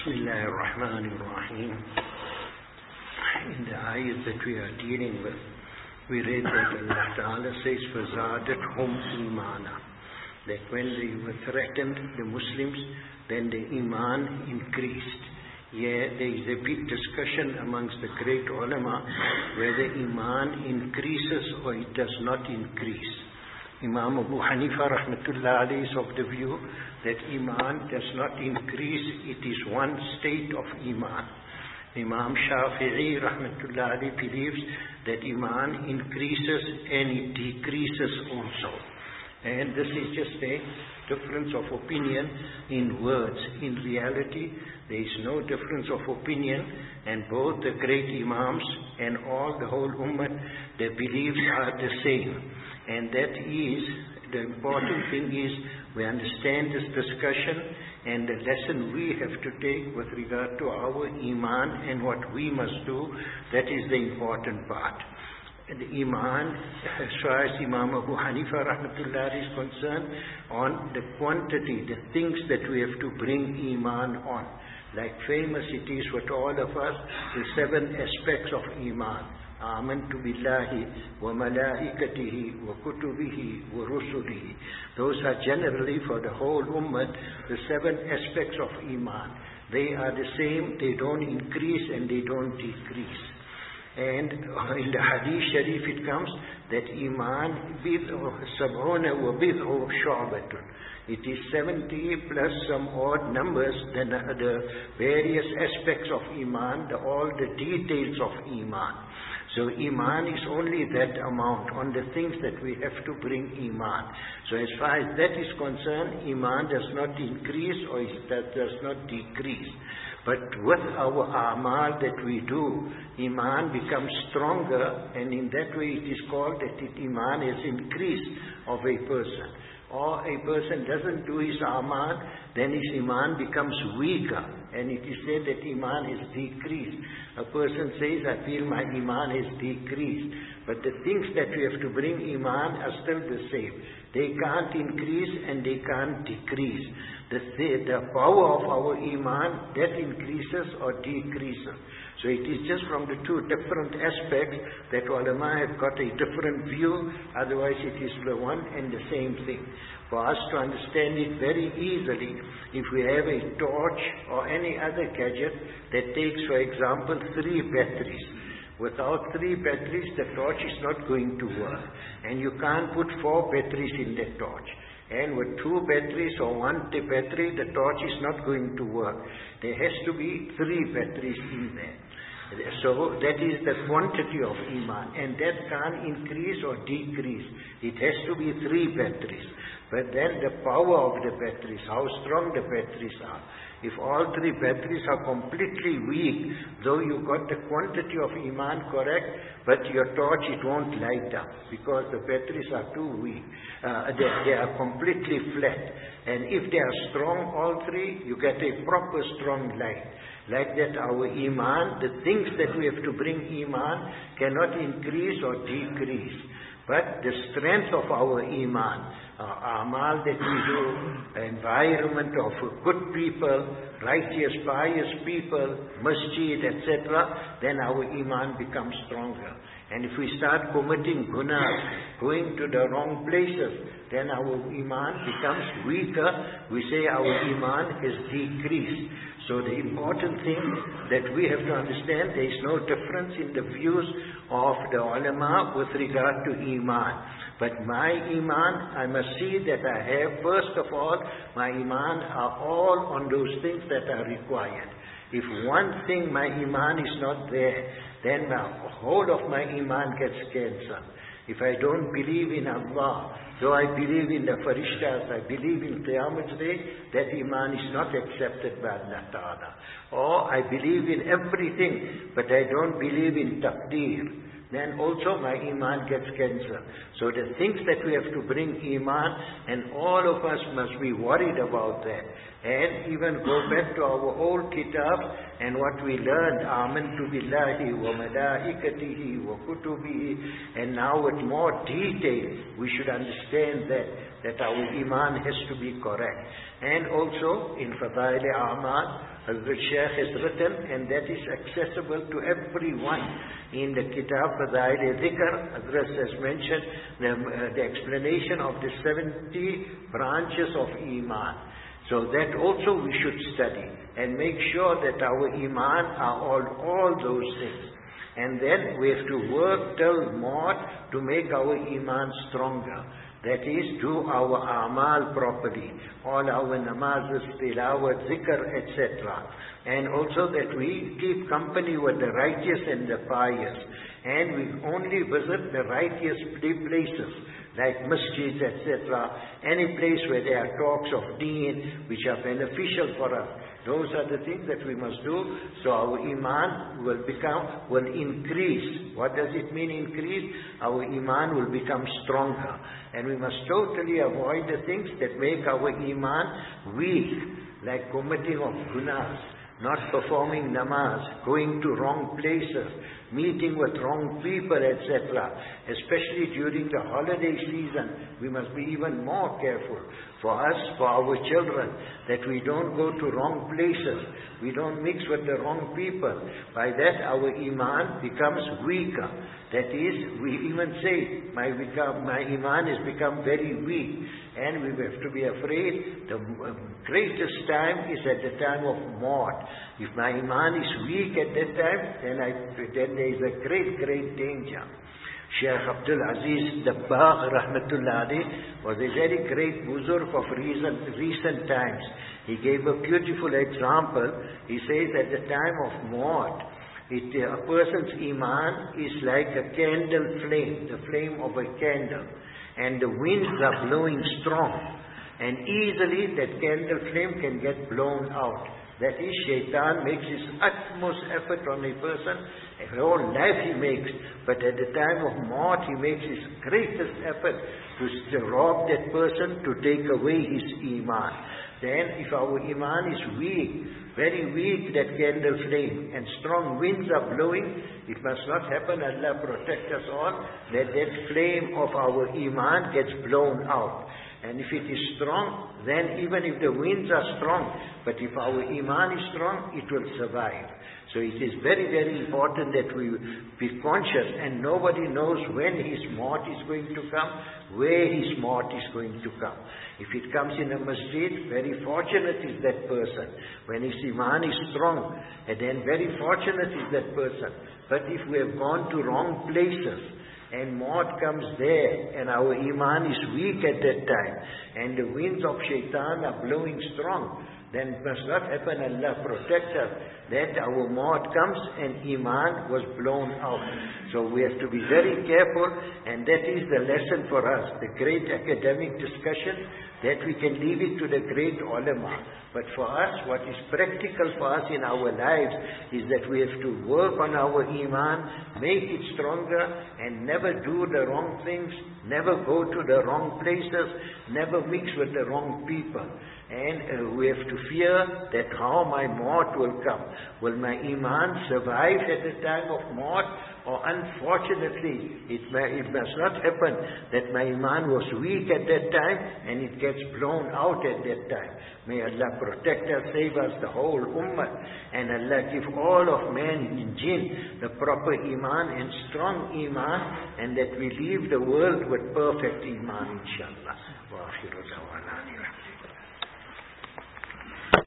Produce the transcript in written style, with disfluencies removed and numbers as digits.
Bismillah ar-Rahman ar-Rahim. In the ayat that we are dealing with, we read that Allah Ta'ala says, فَزَادَتْهُمْ إِيمَانًا, that when they were threatened, the Muslims, then the Iman increased. Yeah, there is a big discussion amongst the great ulama whether Iman increases or it does not increase. Imam Abu Hanifa rahmatullah alayhi is of the view that Iman does not increase, it is one state of Iman. Imam Shafi'i rahmatullah alayhi believes that Iman increases and it decreases also. And this is just a difference of opinion in words. In reality, there is no difference of opinion, and both the great Imams and all the whole Ummah, their beliefs are the same. And that is, the important thing is, we understand this discussion and the lesson we have to take with regard to our Iman and what we must do. That is the important part. The Iman, as far as Imam Abu Hanifa rahmatullah is concerned, on the quantity, the things that we have to bring Iman on. Like famous it is with all of us, the 7 aspects of Iman. Amantu billahi wa malaikatihi wa kutubihi wa rusulihi. Those are generally for the whole ummah, the 7 aspects of Iman. They are the same, they don't increase and they don't decrease. And in the Hadith Sharif it comes that Iman sab'una wa bid'u shu'batun. It is 70 plus some odd numbers, then the various aspects of Iman, all the details of Iman. So Iman is only that amount on the things that we have to bring Iman. So as far as that is concerned, Iman does not increase or that does not decrease. But with our amal that we do, Iman becomes stronger, and in that way it is called that Iman is increase of a person. Or a person doesn't do his amal, then his Iman becomes weaker, and it is said that Iman is decreased. A person says, I feel my Iman is decreased, but the things that we have to bring Iman are still the same. They can't increase and they can't decrease. The power of our Iman, that increases or decreases. So it is just from the 2 different aspects that ulama have got a different view, otherwise it is the one and the same thing. For us to understand it very easily, if we have a torch or any other gadget that takes, for example, 3 batteries. Without 3 batteries, the torch is not going to work. And you can't put 4 batteries in the torch. And with 2 batteries or 1 battery, the torch is not going to work. There has to be 3 batteries in there. So that is the quantity of Iman, and that can't increase or decrease. It has to be 3 batteries. But then the power of the batteries, how strong the batteries are. If all 3 batteries are completely weak, though you got the quantity of Iman correct, but your torch, it won't light up because the batteries are too weak. They are completely flat. And if they are strong, all 3, you get a proper strong light. Like that, our Iman, the things that we have to bring Iman cannot increase or decrease. But the strength of our Iman, amal that we do, environment of good people, righteous, pious people, masjid, etc., then our Iman becomes stronger. And if we start committing gunas, going to the wrong places, then our Iman becomes weaker. We say our Iman is decreased. So the important thing that we have to understand, there is no difference in the views of the ulama with regard to Iman. But my Iman, I must see that I have, first of all, my Iman are all on those things that are required. If one thing, my Iman is not there, then the whole of my Iman gets cancelled. If I don't believe in Allah, though I believe in the Farishtas, I believe in Qiyamah Day, that Iman is not accepted by Allah Ta'ala. Or I believe in everything, but I don't believe in Taqdeer, then also my Iman gets cancelled. So the things that we have to bring Iman, and all of us must be worried about that. and even go back to our old kitab and what we learned, Amantu billahi wa malaikatihi wa kutubihi, and now with more detail we should understand that our iman has to be correct. And also in Fadail A'mal, Hazrat Shaykh has written, and that is accessible to everyone. In the Kitab Fadail Dhikr, Hazrat has mentioned the explanation of the 70 branches of iman. So that also we should study and make sure that our iman are all those things. And then we have to work till more to make our iman stronger. That is, do our amal properly, all our namazes, tilawat, zikr, etc. And also that we keep company with the righteous and the pious. And we only visit the righteous places, like masjids, etc. Any place where there are talks of deen, which are beneficial for us. Those are the things that we must do, so our iman will increase. What does it mean increase? Our iman will become stronger. And we must totally avoid the things that make our iman weak, like committing of gunas, not performing namaz, going to wrong places, meeting with wrong people, etc. Especially during the holiday season, we must be even more careful. For us, for our children, that we don't go to wrong places, we don't mix with the wrong people. By that, our iman becomes weaker. That is, we even say, my iman has become very weak, and we have to be afraid. The greatest time is at the time of maut. If my iman is weak at that time, then there is a great danger. Shaykh Abdul Aziz Dabbagh Rahmatullah Alayh was a very great buzurg of recent times. He gave a beautiful example. He says at the time of maut, a person's iman is like a candle flame, the flame of a candle, and the winds are blowing strong, and easily that candle flame can get blown out. That is, Shaitan makes his utmost effort on a person, and all life he makes, but at the time of maut he makes his greatest effort to rob that person, to take away his iman. Then if our iman is weak, very weak, that candle flame, and strong winds are blowing, it must not happen, Allah protect us all, that flame of our iman gets blown out. And if it is strong, then even if the winds are strong, but if our iman is strong, it will survive. So it is very important that we be conscious, and nobody knows when his maut is going to come, where his maut is going to come. If it comes in a masjid, very fortunate is that person. When his iman is strong, and then very fortunate is that person. But if we have gone to wrong places, and maut comes there, and our iman is weak at that time, and the winds of shaitan are blowing strong, then it must not happen, Allah protect us, that our maut comes and iman was blown out. So we have to be very careful, and that is the lesson for us, the great academic discussion, that we can leave it to the great ulama. But for us, what is practical for us in our lives is that we have to work on our iman, make it stronger, and never do the wrong things, never go to the wrong places, never mix with the wrong people. And we have to fear that how my maut will come. Will my iman survive at the time of maut? Or unfortunately, it must not happen that my iman was weak at that time and it gets blown out at that time. May Allah protect us, save us, the whole ummah, and Allah give all of man and jinn the proper iman and strong iman, and that we leave the world with perfect iman, inshallah. Wa akhiru da'wana.